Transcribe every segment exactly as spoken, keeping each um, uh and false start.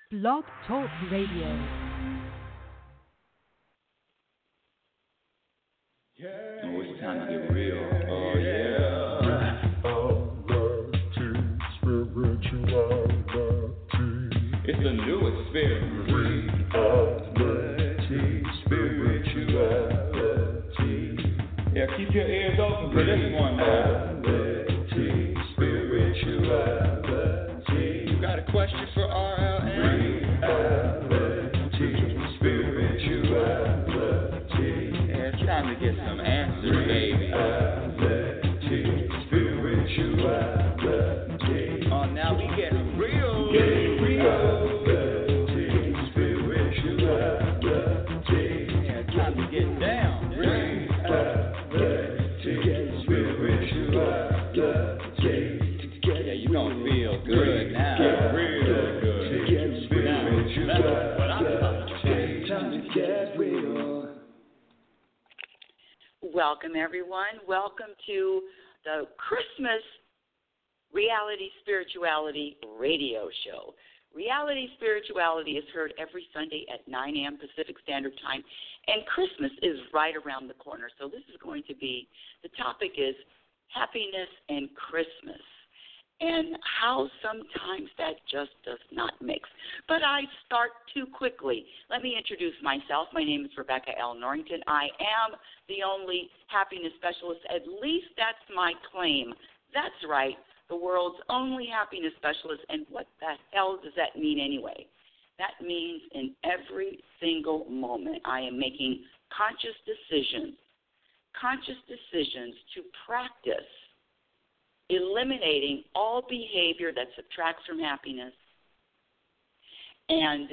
Blog Talk Radio. Oh, it's time to get real. Oh, yeah. It's a new experience. Reality, spirituality. Yeah, keep your ears open for this one, man. Reality, spirituality. You got a question for R L N? Reality, spirituality. Yeah, it's time to get some answers, baby. Reality, spirituality. Oh, now we get real. Get real. Reality, spirituality. Yeah, it's time to get down. Reality, spirituality. Yeah, you gonna feel good now. Get real good. Now, that's what I'm talking about. Time to get real. Welcome, everyone. Welcome to the Christmas Reality Spirituality Radio Show. Reality Spirituality is heard every Sunday at nine a.m. Pacific Standard Time, and Christmas is right around the corner. So this is going to be, the topic is happiness and Christmas, and how sometimes that just does not mix. But I start too quickly. Let me introduce myself. My name is Rebecca L. Norrington. I am the only happiness specialist. At least that's my claim. That's right, the world's only happiness specialist. And what the hell does that mean anyway? That means in every single moment I am making conscious decisions, conscious decisions to practice eliminating all behavior that subtracts from happiness and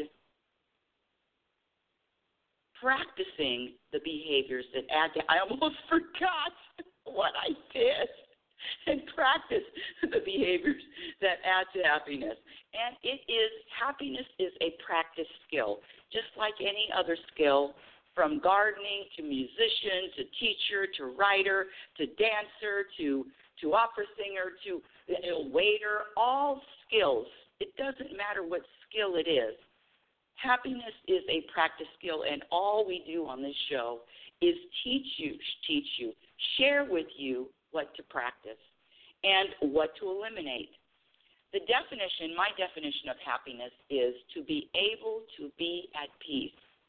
practicing the behaviors that add to, I almost forgot what I did, and practice the behaviors that add to happiness. And it is, happiness is a practice skill, just like any other skill, from gardening to musician to teacher to writer to dancer to to opera singer, to you know, waiter, all skills. It doesn't matter what skill it is. Happiness is a practice skill, and all we do on this show is teach you, teach you, share with you what to practice and what to eliminate. The definition, my definition of happiness is to be able to be at peace,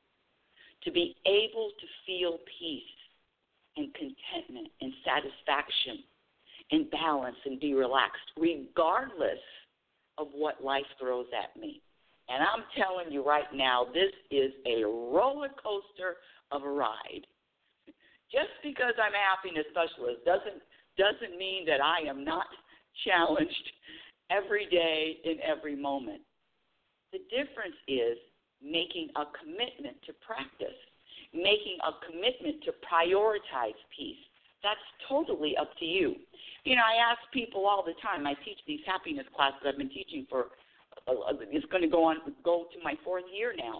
to be able to feel peace and contentment and satisfaction and balance and be relaxed, regardless of what life throws at me. And I'm telling you right now, this is a roller coaster of a ride. Just because I'm a happiness specialist doesn't doesn't mean that I am not challenged every day in every moment. The difference is making a commitment to practice, making a commitment to prioritize peace. That's totally up to you. You know, I ask people all the time. I teach these happiness classes I've been teaching for, uh, it's going to go on, go to my fourth year now.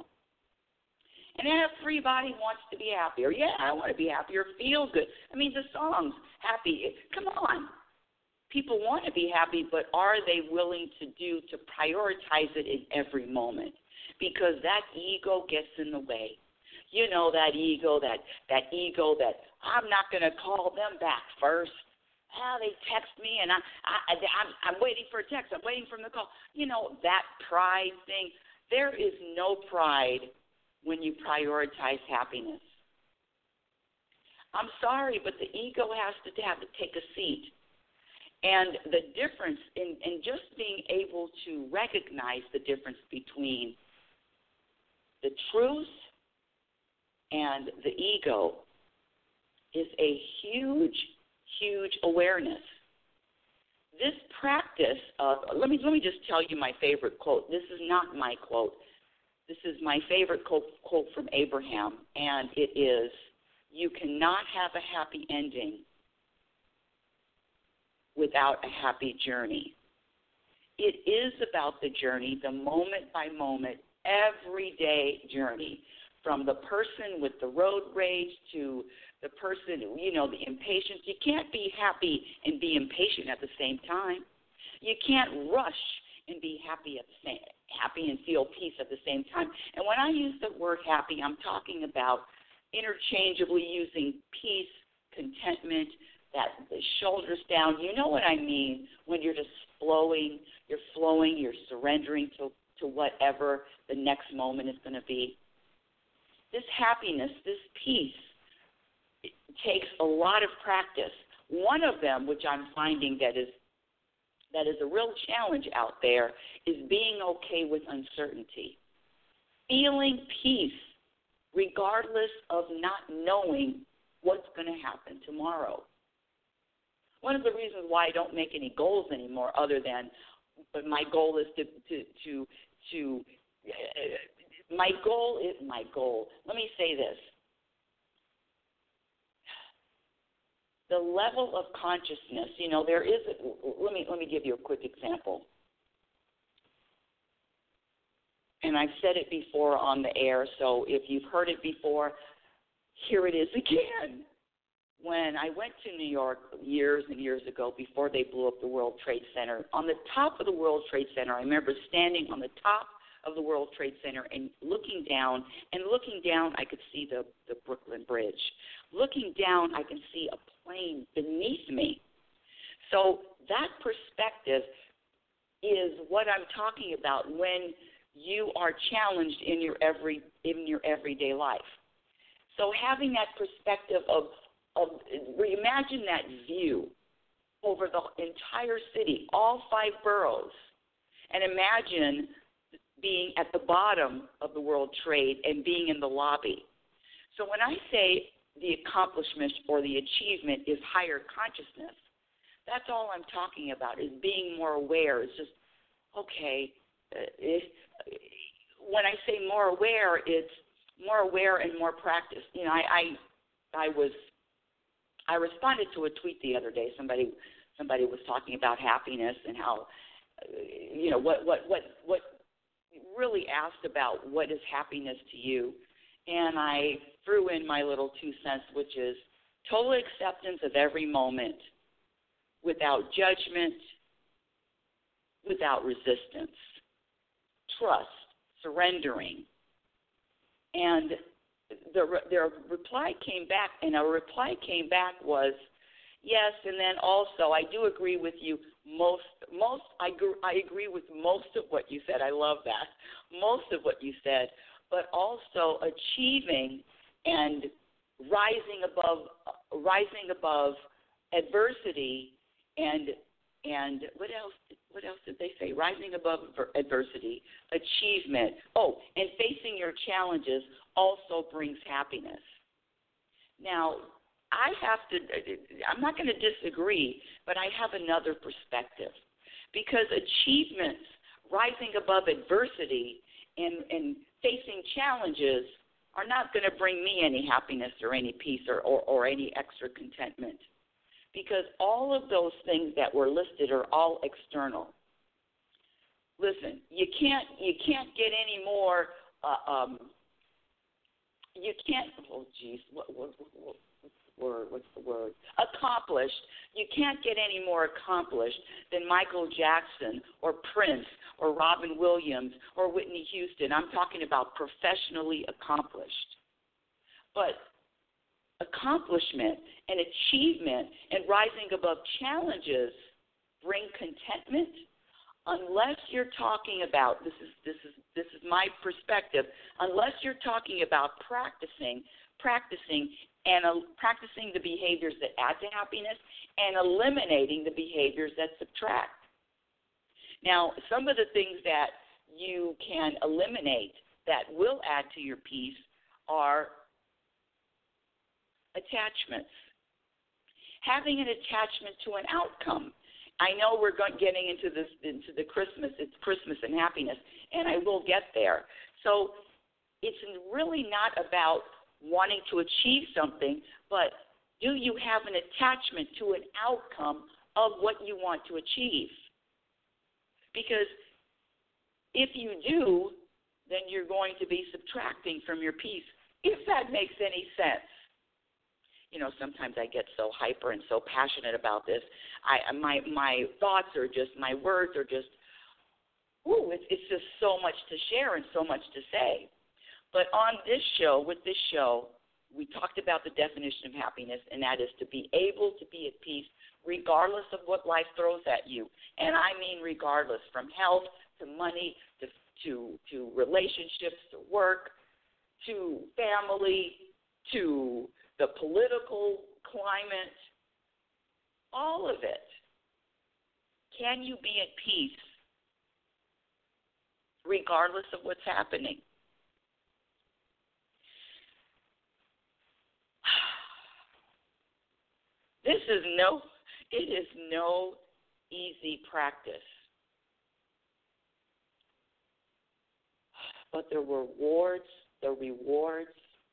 And everybody wants to be happier. Yeah, I want to be happier, feel good. I mean, the songs, happy, come on. People want to be happy, but are they willing to do, to prioritize it in every moment? Because that ego gets in the way. You know, that ego, that, that ego that I'm not going to call them back first. Ah, they text me, and I, I, I'm, I'm waiting for a text. I'm waiting for them to call. You know, that pride thing. There is no pride when you prioritize happiness. I'm sorry, but the ego has to have to take a seat. And the difference in, in just being able to recognize the difference between the truth and the ego is a huge, huge awareness. This practice of, let me let me just tell you my favorite quote. This is not my quote. This is my favorite quote, quote from Abraham, and it is, you cannot have a happy ending without a happy journey. It is about the journey, the moment by moment, everyday journey, from the person with the road rage to the person, you know, the impatience. You can't be happy and be impatient at the same time. You can't rush and be happy at the same happy and feel peace at the same time. And when I use the word happy, I'm talking about interchangeably using peace, contentment, that the shoulders down. You know what I mean when you're just flowing, you're flowing, you're surrendering to, to whatever the next moment is going to be. This happiness, this peace, it takes a lot of practice. One of them, which I'm finding that is that is a real challenge out there, is being okay with uncertainty. Feeling peace regardless of not knowing what's going to happen tomorrow. One of the reasons why I don't make any goals anymore, other than, but my goal is to, to, to, to uh, my goal is my goal. Let me say this. The level of consciousness, you know, there is, a, let me let me give you a quick example. And I've said it before on the air, so if you've heard it before, here it is again. When I went to New York years and years ago, before they blew up the World Trade Center, on the top of the World Trade Center, I remember standing on the top of the World Trade Center and looking down, and looking down, I could see the, the Brooklyn Bridge. Looking down, I can see a plane beneath me. So that perspective is what I'm talking about when you are challenged in your every in your everyday life. So having that perspective of, of imagine that view over the entire city, all five boroughs, and imagine being at the bottom of the World Trade and being in the lobby. So when I say the accomplishment or the achievement is higher consciousness, that's all I'm talking about, is being more aware. It's just, okay, uh, if, when I say more aware, it's more aware and more practice. You know, I, I, I was, I responded to a tweet the other day. Somebody, somebody was talking about happiness and how, uh, you know, what, what, what, what. really asked about what is happiness to you, and I threw in my little two cents, which is total acceptance of every moment, without judgment, without resistance, trust, surrendering. And the, their reply came back, and a reply came back was, yes, and then also I do agree with you. Most, most, I, I agree with most of what you said. I love that. Most of what you said, but also achieving and rising above, rising above adversity, and and what else? What else did they say? Rising above adversity, achievement. Oh, and facing your challenges also brings happiness. Now, I have to, I'm not going to disagree, but I have another perspective, because achievements, rising above adversity and, and facing challenges are not going to bring me any happiness or any peace or, or, or any extra contentment, because all of those things that were listed are all external. Listen, you can't, you can't get any more, uh, um, you can't, oh, geez, what, what, what, word, what's the word? Accomplished. You can't get any more accomplished than Michael Jackson or Prince or Robin Williams or Whitney Houston. I'm talking about professionally accomplished. But accomplishment and achievement and rising above challenges bring contentment, unless you're talking about, this is this is this is my perspective, unless you're talking about practicing practicing and uh, practicing the behaviors that add to happiness and eliminating the behaviors that subtract. Now, some of the things that you can eliminate that will add to your peace are attachments. Having an attachment to an outcome. I know we're going, getting into this into the Christmas, it's Christmas and happiness, and I will get there. So it's really not about wanting to achieve something, but do you have an attachment to an outcome of what you want to achieve? Because if you do, then you're going to be subtracting from your peace, if that makes any sense. You know, sometimes I get so hyper and so passionate about this. I my my thoughts are just, my words are just ooh, it's, it's just so much to share and so much to say. But on this show, with this show, we talked about the definition of happiness, and that is to be able to be at peace regardless of what life throws at you. And I mean regardless, from health to money to to, to relationships to work to family to the political climate, all of it. Can you be at peace regardless of what's happening? This is no, it is no easy practice. But the rewards, the rewards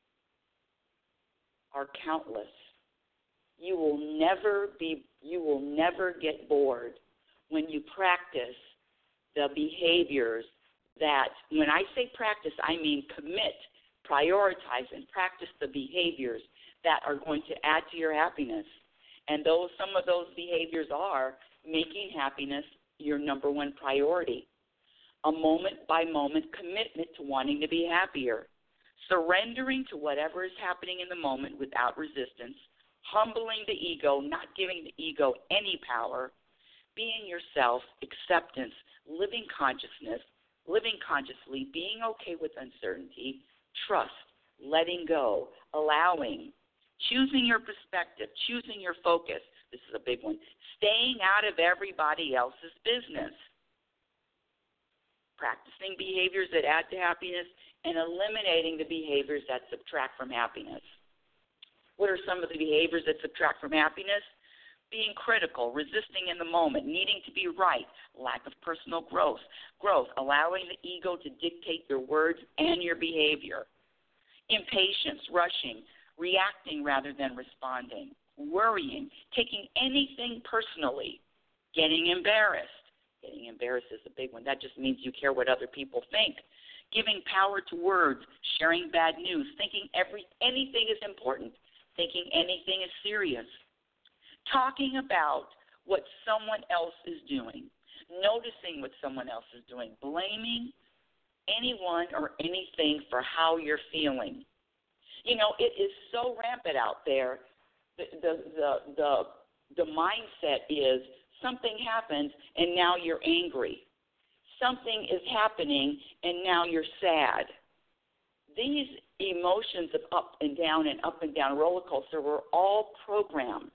are countless. You will never be, you will never get bored when you practice the behaviors that, when I say practice, I mean commit, prioritize, and practice the behaviors that are going to add to your happiness. And those, some of those behaviors are making happiness your number one priority, a moment-by-moment commitment to wanting to be happier, surrendering to whatever is happening in the moment without resistance, humbling the ego, not giving the ego any power, being yourself, acceptance, living consciousness, living consciously, being okay with uncertainty, trust, letting go, allowing, choosing your perspective, choosing your focus. This is a big one. Staying out of everybody else's business. Practicing behaviors that add to happiness and eliminating the behaviors that subtract from happiness. What are some of the behaviors that subtract from happiness? Being critical, resisting in the moment, needing to be right, lack of personal growth, growth, allowing the ego to dictate your words and your behavior. Impatience, rushing, reacting rather than responding, worrying, taking anything personally, getting embarrassed. Getting embarrassed is a big one. That just means you care what other people think. Giving power to words, sharing bad news, thinking every anything is important, thinking anything is serious. Talking about what someone else is doing, noticing what someone else is doing, blaming anyone or anything for how you're feeling. You know, it is so rampant out there. The the the the, the mindset is something happens and now you're angry. Something is happening and now you're sad. These emotions of up and down and up and down roller coaster were all programmed.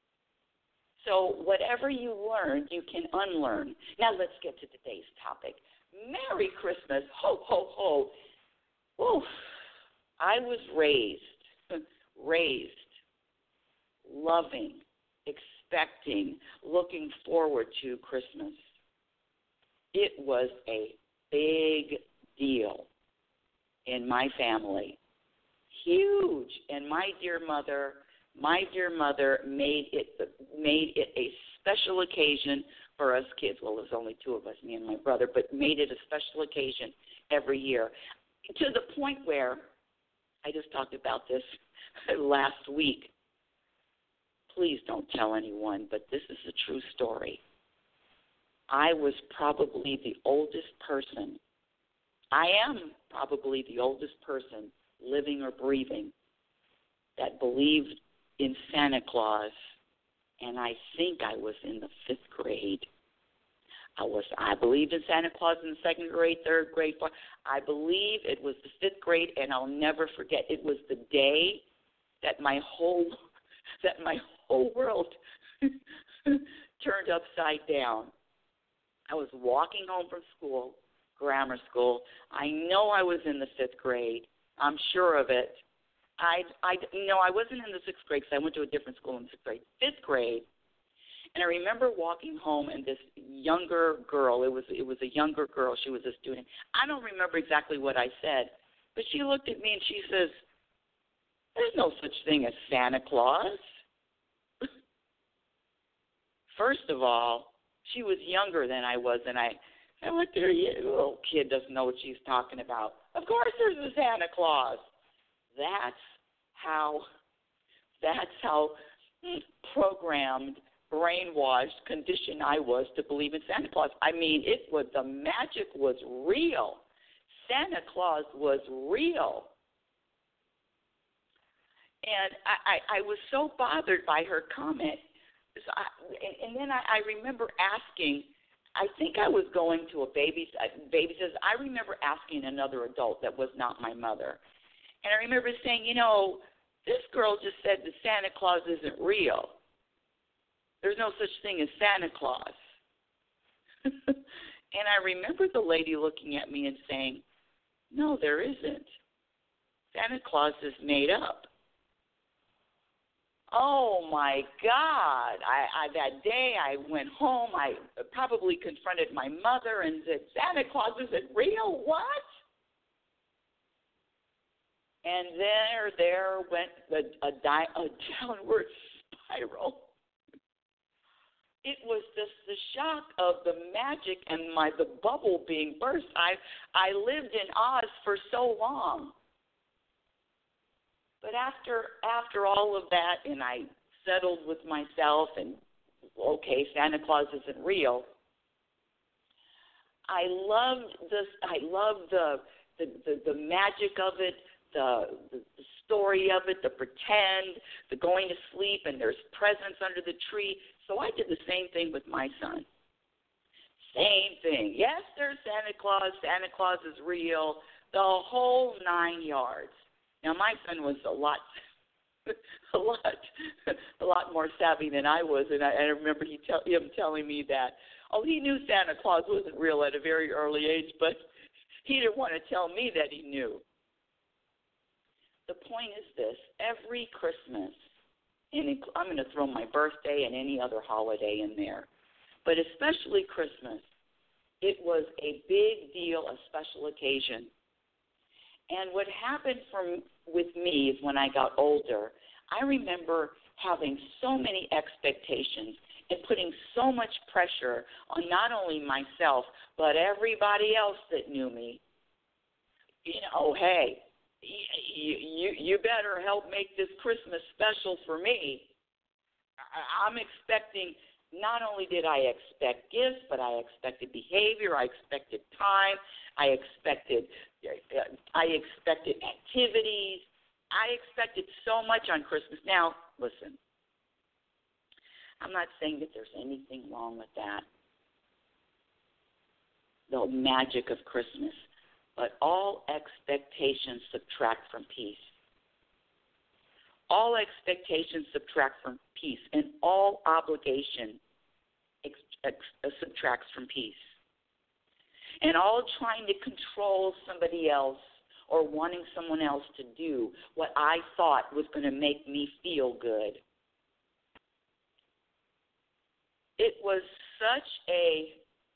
So whatever you learned, you can unlearn. Now let's get to today's topic. Merry Christmas. Ho, ho, ho. Oof. I was raised, raised, loving, expecting, looking forward to Christmas. It was a big deal in my family. Huge. And my dear mother, my dear mother made it made it a special occasion for us kids. Well, there's only two of us, me and my brother, but made it a special occasion every year. To the point where, I just talked about this last week. Please don't tell anyone, but this is a true story. I was probably the oldest person. I am probably the oldest person living or breathing that believed in Santa Claus, and I think I was in the fifth grade. I was. I believed in Santa Claus in the second grade, third grade, fourth. I believe it was the fifth grade, and I'll never forget. It was the day that my whole that my whole world turned upside down. I was walking home from school, grammar school. I know I was in the fifth grade. I'm sure of it. I, I, no, I wasn't in the sixth grade because I went to a different school in sixth grade. Fifth grade, and I remember walking home, and this younger girl, it was it was a younger girl, she was a student. I don't remember exactly what I said, but she looked at me and she says, "There's no such thing as Santa Claus." First of all, she was younger than I was, and I, I looked at her, you little kid doesn't know what she's talking about. Of course there's a Santa Claus. That's how, that's how programmed brainwashed condition I was to believe in Santa Claus. I mean, it was, the magic was real. Santa Claus was real. And I, I, I was so bothered by her comment. So I, and, and then I, I remember asking, I think I was going to a baby, baby says, I remember asking another adult that was not my mother. And I remember saying, you know, this girl just said that Santa Claus isn't real. There's no such thing as Santa Claus. And I remember the lady looking at me and saying, no, there isn't. Santa Claus is made up. Oh, my God. I, I that day I went home. I probably confronted my mother and said, Santa Claus isn't real? What? And there, there went a, a, di- a downward spiral. It was just the shock of the magic and my the bubble being burst. I I lived in Oz for so long. But after after all of that, and I settled with myself, and okay, Santa Claus isn't real. I loved this. I loved the the, the, the magic of it, the, the the story of it, the pretend, the going to sleep, and there's presents under the tree. So I did the same thing with my son. Same thing. Yes, there's Santa Claus. Santa Claus is real. The whole nine yards. Now, my son was a lot, a lot, a lot more savvy than I was, and I, I remember he tell, him telling me that, oh, he knew Santa Claus wasn't real at a very early age, but he didn't want to tell me that he knew. The point is this: every Christmas, and I'm going to throw my birthday and any other holiday in there, but especially Christmas, it was a big deal, a special occasion. And what happened from with me is when I got older, I remember having so many expectations and putting so much pressure on not only myself, but everybody else that knew me. You know, hey, you, you, you better help make this Christmas special for me. I, I'm expecting, not only did I expect gifts, but I expected behavior, I expected time, I expected, I expected activities, I expected so much on Christmas. Now, listen, I'm not saying that there's anything wrong with that, the magic of Christmas, but all expectations subtract from peace. All expectations subtract from peace, and all obligation ex- ex- subtracts from peace. And all trying to control somebody else or wanting someone else to do what I thought was going to make me feel good. It was such a,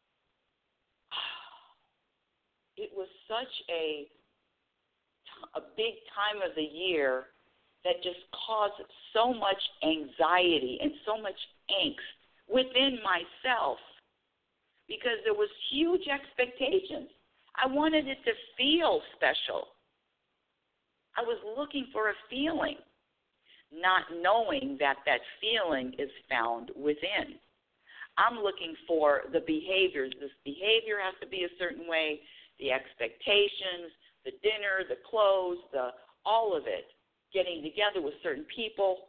it was such a, a big time of the year that just caused so much anxiety and so much angst within myself because there was huge expectations. I wanted it to feel special. I was looking for a feeling, not knowing that that feeling is found within. I'm looking for the behaviors. This behavior has to be a certain way, the expectations, the dinner, the clothes, the all of it, getting together with certain people.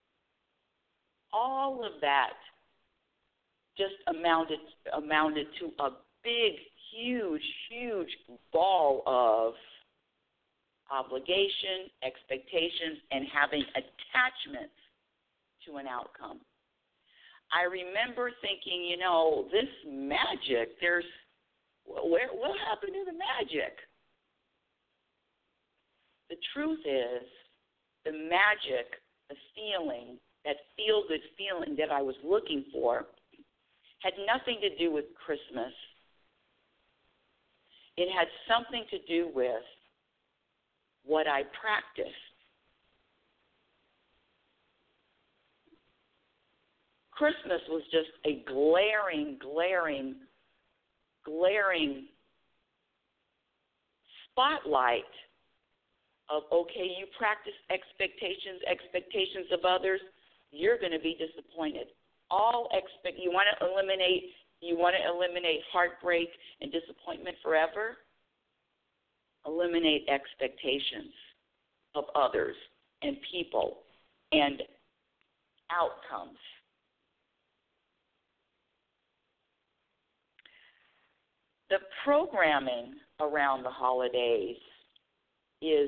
All of that just amounted amounted to a big, huge, huge ball of obligation, expectations, and having attachments to an outcome. I remember thinking, you know, this magic, there's, where, what happened to the magic? The truth is, the magic, the feeling, that feel-good feeling that I was looking for had nothing to do with Christmas. It had something to do with what I practiced. Christmas was just a glaring, glaring, glaring spotlight of, okay, you practice expectations, expectations of others, you're going to be disappointed. all expect. You want to eliminate. You want to eliminate heartbreak and disappointment forever. Eliminate expectations of others and people and outcomes. The programming around the holidays is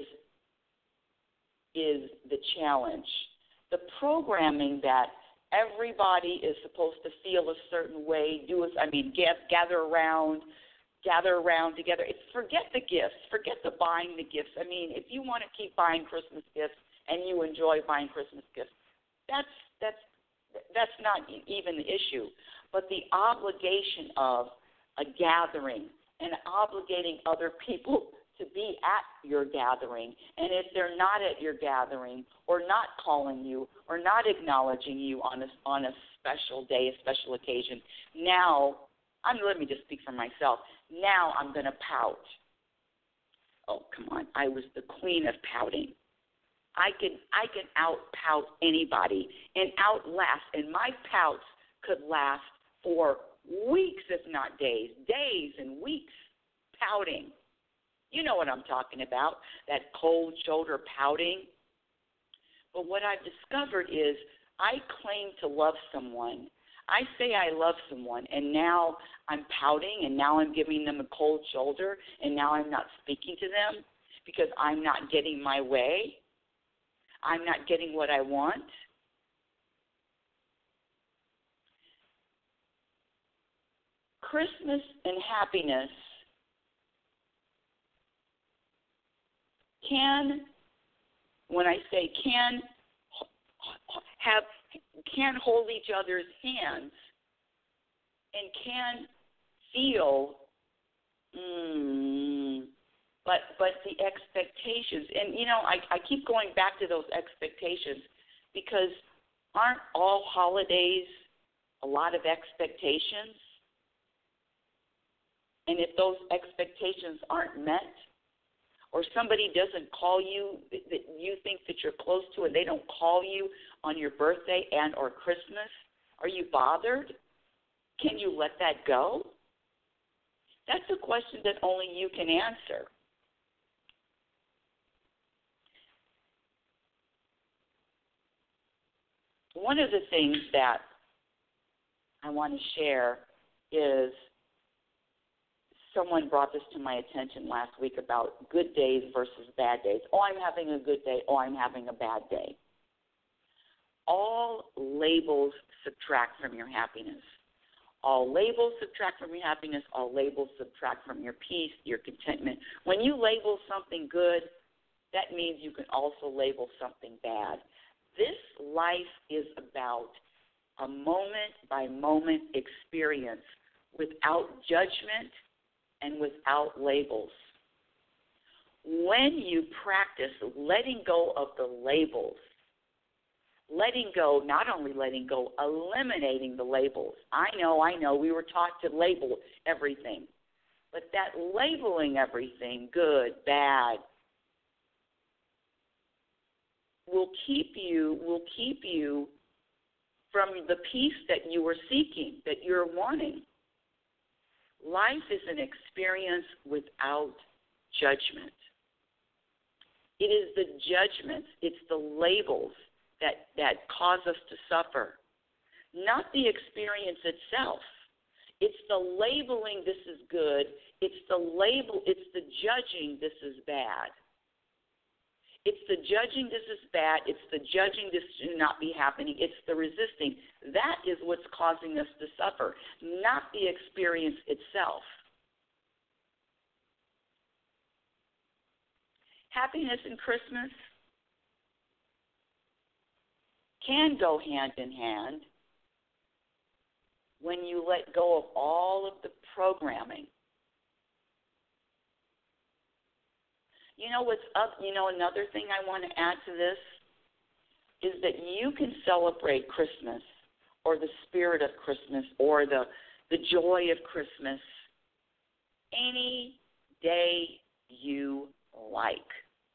is the challenge. The programming that everybody is supposed to feel a certain way, do us, I mean, get, gather around, gather around together. It's forget the gifts, forget the buying the gifts. I mean, if you want to keep buying Christmas gifts and you enjoy buying Christmas gifts, that's that's that's not even the issue. But the obligation of a gathering and obligating other people to be at your gathering, and if they're not at your gathering or not calling you or not acknowledging you on a, on a special day, a special occasion, now, I'm, let me just speak for myself, now I'm going to pout. Oh, come on, I was the queen of pouting. I can I can out-pout anybody and outlast, and my pouts could last for weeks, if not days, days and weeks pouting. You know what I'm talking about, that cold shoulder pouting. But what I've discovered is I claim to love someone. I say I love someone, and now I'm pouting, and now I'm giving them a cold shoulder, and now I'm not speaking to them because I'm not getting my way. I'm not getting what I want. Christmas and happiness can, when I say can, have can hold each other's hands and can feel, mm, but but the expectations, and you know, I, I keep going back to those expectations because aren't all holidays a lot of expectations? And if those expectations aren't met, or somebody doesn't call you that you think that you're close to and they don't call you on your birthday and or Christmas, are you bothered? Can you let that go? That's a question that only you can answer. One of the things that I want to share is someone brought this to my attention last week about good days versus bad days. Oh, I'm having a good day. Oh, I'm having a bad day. All labels subtract from your happiness. All labels subtract from your happiness. All labels subtract from your peace, your contentment. When you label something good, that means you can also label something bad. This life is about a moment-by-moment experience without judgment and without labels. When you practice letting go of the labels, letting go, not only letting go, eliminating the labels. I know, I know, we were taught to label everything. But that labeling everything, good, bad, will keep you, will keep you from the peace that you were seeking, that you're wanting. Life is an experience without judgment. It is the judgments, it's the labels that, that cause us to suffer, not the experience itself. It's the labeling, this is good. It's the label, it's the judging, this is bad. It's the judging, this is bad. It's the judging, this should not be happening. It's the resisting. That is what's causing us to suffer, not the experience itself. Happiness and Christmas can go hand in hand when you let go of all of the programming. You know what's up? You know, another thing I want to add to this is that you can celebrate Christmas or the spirit of Christmas or the, the joy of Christmas any day you like.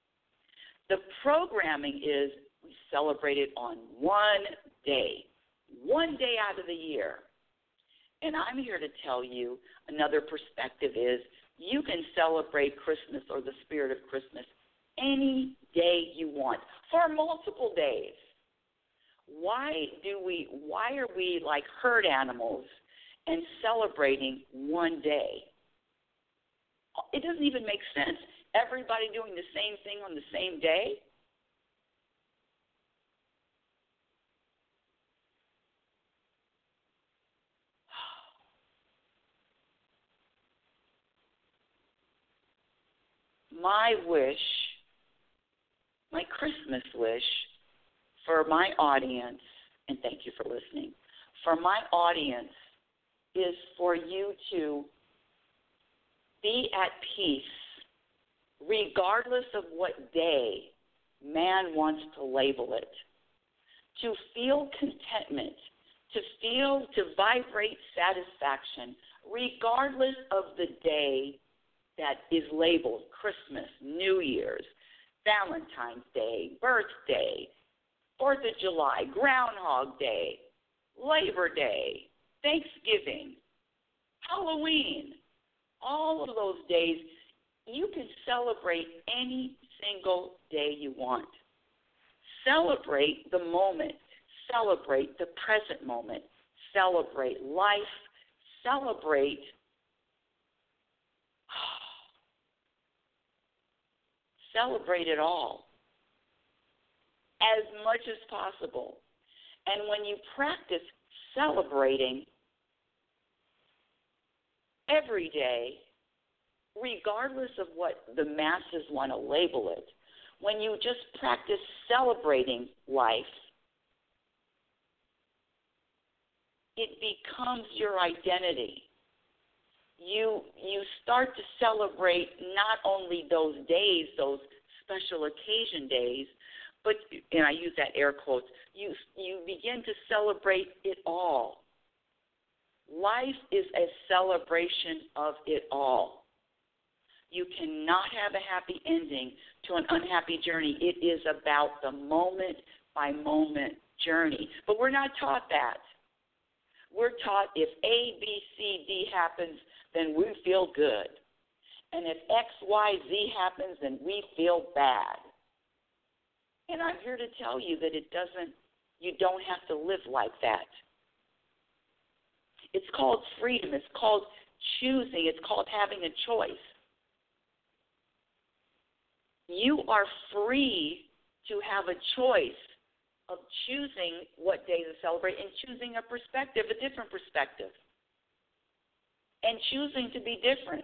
The programming is we celebrate it on one day, one day out of the year. And I'm here to tell you another perspective is you can celebrate Christmas or the spirit of Christmas any day you want for multiple days. Why do we, why are we like herd animals and celebrating one day? It doesn't even make sense. Everybody doing the same thing on the same day? My wish, my Christmas wish for my audience, and thank you for listening, for my audience is for you to be at peace regardless of what day man wants to label it, to feel contentment, to feel, to vibrate satisfaction regardless of the day that is labeled Christmas, New Year's, Valentine's Day, birthday, Fourth of July, Groundhog Day, Labor Day, Thanksgiving, Halloween. All of those days, you can celebrate any single day you want. Celebrate the moment. Celebrate the present moment. Celebrate life. Celebrate Celebrate it all as much as possible. And when you practice celebrating every day, regardless of what the masses want to label it, when you just practice celebrating life, it becomes your identity. You you start to celebrate not only those days, those special occasion days, but, and I use that air quotes, you you begin to celebrate it all. Life is a celebration of it all. You cannot have a happy ending to an unhappy journey. It is about the moment by moment journey. But we're not taught that. We're taught if A, B, C, D happens, then we feel good. And if X, Y, Z happens, then we feel bad. And I'm here to tell you that it doesn't, you don't have to live like that. It's called freedom. It's called choosing. It's called having a choice. You are free to have a choice of choosing what day to celebrate and choosing a perspective, a different perspective, and choosing to be different.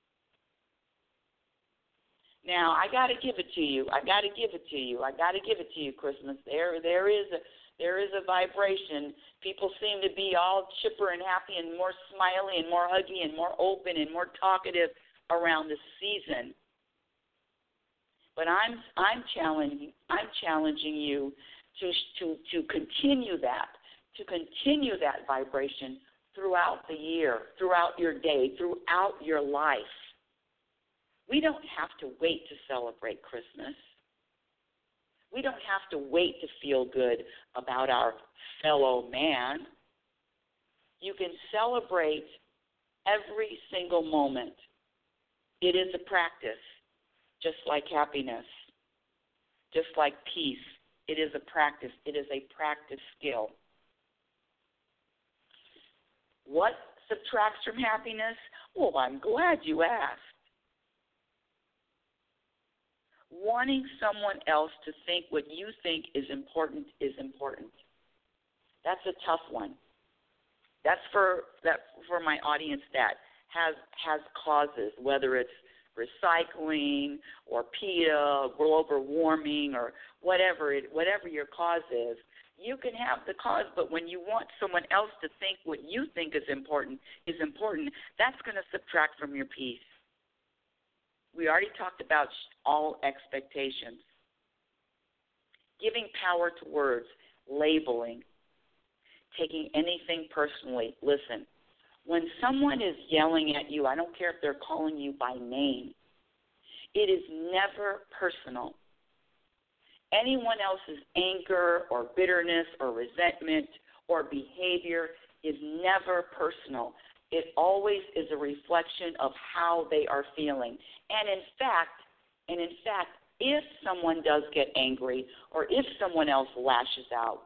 Now, I got to give it to you. I got to give it to you. I got to give it to you, Christmas. There, there is a, there is a vibration. People seem to be all chipper and happy and more smiley and more huggy and more open and more talkative around the season. But I'm, I'm challenging, I'm challenging you to, to, to continue that, to continue that vibration throughout the year, throughout your day, throughout your life. We don't have to wait to celebrate Christmas. We don't have to wait to feel good about our fellow man. You can celebrate every single moment. It is a practice, just like happiness, just like peace. It is a practice. It is a practice skill. What subtracts from happiness? Well, I'm glad you asked. Wanting someone else to think what you think is important is important. That's a tough one. That's for that for my audience that has has causes, whether it's recycling or PETA, global warming, or whatever it, whatever your cause is. You can have the cause, but when you want someone else to think what you think is important is important, that's going to subtract from your peace. We already talked about all expectations. Giving power to words, labeling, taking anything personally. Listen, when someone is yelling at you, I don't care if they're calling you by name, it is never personal. Anyone else's anger or bitterness or resentment or behavior is never personal. It always is a reflection of how they are feeling. And in fact, and in fact, if someone does get angry or if someone else lashes out,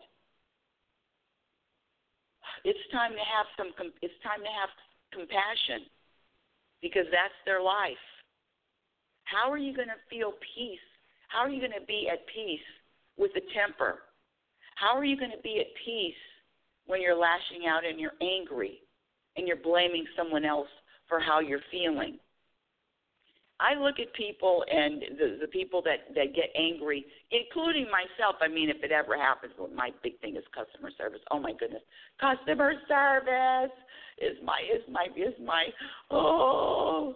it's time to have some. It's time to have compassion, because that's their life. How are you going to feel peace? How are you going to be at peace with a temper? How are you going to be at peace when you're lashing out and you're angry and you're blaming someone else for how you're feeling? I look at people and the, the people that, that get angry, including myself. I mean, if it ever happens, well, my big thing is customer service. Oh, my goodness. Customer service is my, is my, is my, oh.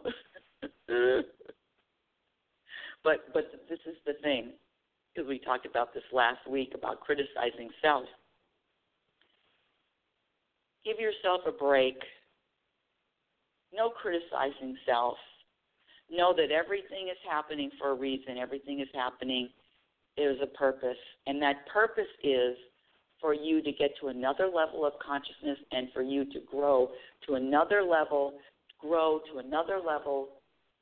but, but this is the thing, because we talked about this last week about criticizing self. Give yourself a break. No criticizing self. Know that everything is happening for a reason. Everything is happening. There's a purpose. And that purpose is for you to get to another level of consciousness and for you to grow to another level, grow to another level.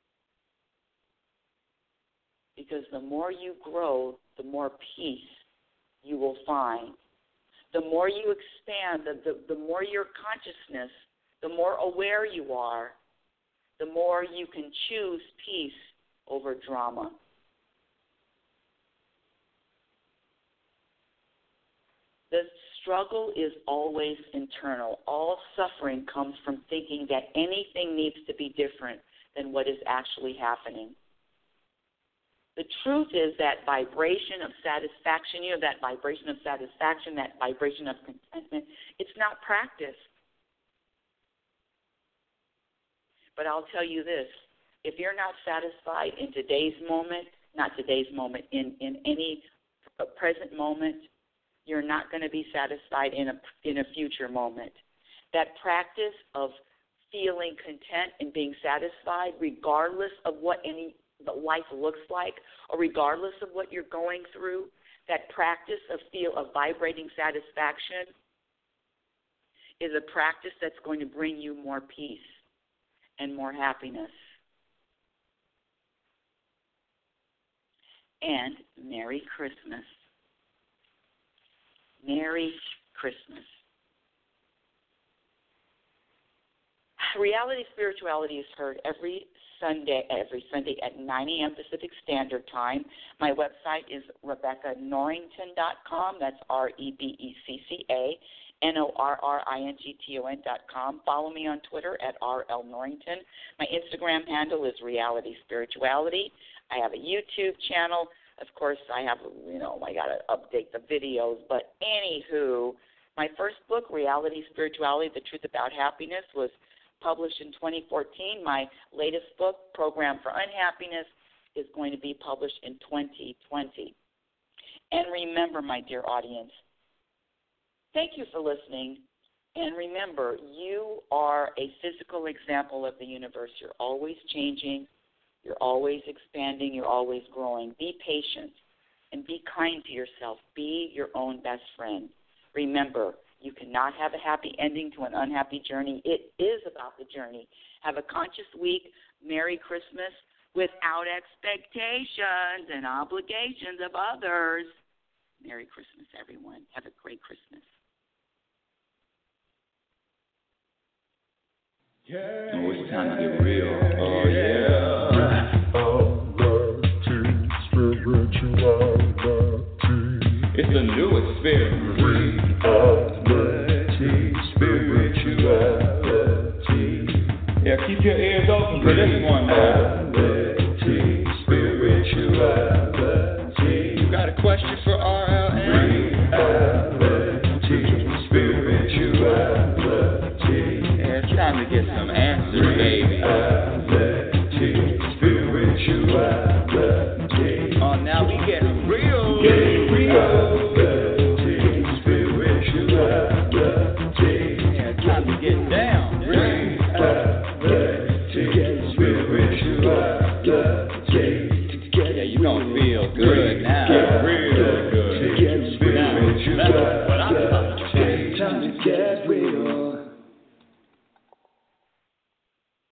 Because the more you grow, the more peace you will find. The more you expand, the, the, the more your consciousness, the more aware you are, the more you can choose peace over drama. The struggle is always internal. All suffering comes from thinking that anything needs to be different than what is actually happening. The truth is that vibration of satisfaction, you know, that vibration of satisfaction, that vibration of contentment, it's not practiced. But I'll tell you this, if you're not satisfied in today's moment, not today's moment, in, in any present moment, you're not going to be satisfied in a, in a future moment. That practice of feeling content and being satisfied regardless of what any life looks like or regardless of what you're going through, that practice of feel of vibrating satisfaction is a practice that's going to bring you more peace and more happiness. And Merry Christmas. Merry Christmas. Reality Spirituality is heard every Sunday, every Sunday at nine a.m. Pacific Standard Time. My website is Rebecca Norrington dot com. That's R E B E C C A N O R R I N G T O N dot com. Follow me on Twitter at R L Norrington. My Instagram handle is Reality Spirituality. I have a YouTube channel. Of course, I have, you know, I got to update the videos. But anywho, my first book, Reality Spirituality, The Truth About Happiness, was published in twenty fourteen. My latest book, Program for Unhappiness, is going to be published in twenty twenty. And remember, my dear audience, thank you for listening. And remember, you are a physical example of the universe. You're always changing. You're always expanding. You're always growing. Be patient and be kind to yourself. Be your own best friend. Remember, you cannot have a happy ending to an unhappy journey. It is about the journey. Have a conscious week. Merry Christmas without expectations and obligations of others. Merry Christmas, everyone. Have a great Christmas. Yeah, oh, it's time to get real. Oh, yeah. It's the new experience. Reality, spirituality. Yeah, keep your ears open for this one, man.